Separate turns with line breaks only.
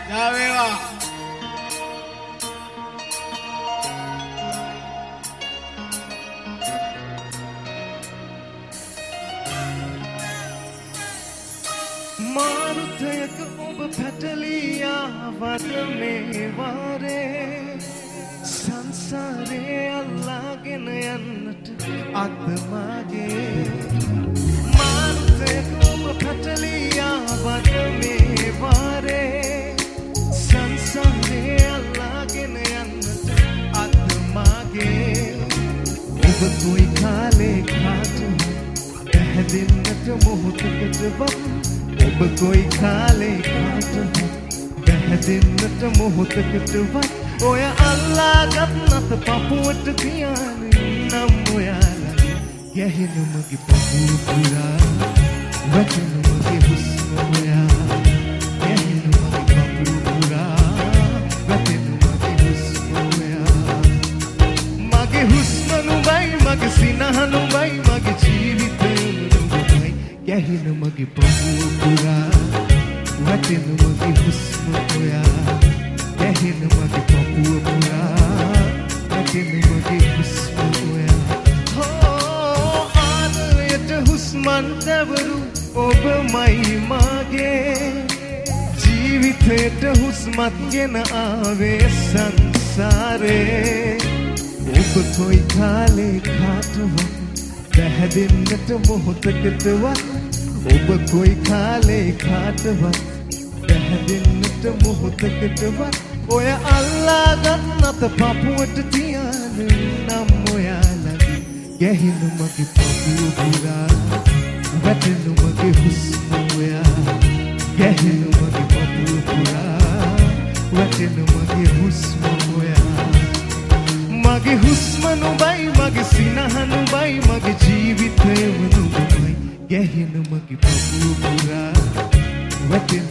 ජාවේවා
මාරුතයක ඔබ පැටලියා වද මේ වාරේ සංසාරේ අල්ලාගෙන යන්නට අද මාගේ මාරුතයක ඔබ පැටලියා වද මේ වාරේ සංසාරේ අල්ලාගෙන යන්නට අද මාගේ ඔබ කොයි කාලේ කාටද පැහැදෙන්නට මොහොතකටවත් ඔබ කොයි කාලේ කාටද පැහැදෙන්නට මොහොතකටවත් ඔය අල්ලාගත් නැත පපුවට තියානේ නම් ඔයාලා ගැහෙන මගේ පපුව පුරා වැටෙන මගේ හුස්ම ඔයා ගැහෙන මගේ පපුව පුරා වැටෙන මගේ හුස්ම ඔයා මගේ හුස්ම නුඹයි මගේ සිනහ නුඹයි මගේ ජීවිතය නුඹයි ගැහෙන මගේ පපුව පුරා වැටෙන මගේ හුස්ම ඔයා ගැහෙන මගේ පපුව පුරා වැටෙන මගේ හුස්ම ඔයා හෝ ආදරයට හුස්මන් දැවරු ඔබමයි මාගේ ජීවිතයට හුස්මත් ගෙන ආවේ සංසාරේ ඔබ කොයි කාලේ කාටවත් පැහැදෙන්නට මොහොතකටවත් ඔබ කොයි කාලේ කාටවත් පැහැදෙන්නට මොහොතකටවත් ඔය අල්ලාගත් නැත පපුවට තියාන නම් ඔයාලගේ ගැහෙන මගේ පපුව පුරා වැටෙන මගේ හුස්ම ඔයා ගැහෙන මගේ පපුව පුරා වැටෙන මගේ හුස්ම ඔයා මගේ හුස්ම නුඹයි මගේ සිනහ නුඹයි මගේ ජීවිතය නුඹයි ගැහෙන මගේ පපුව පුරා වැටෙන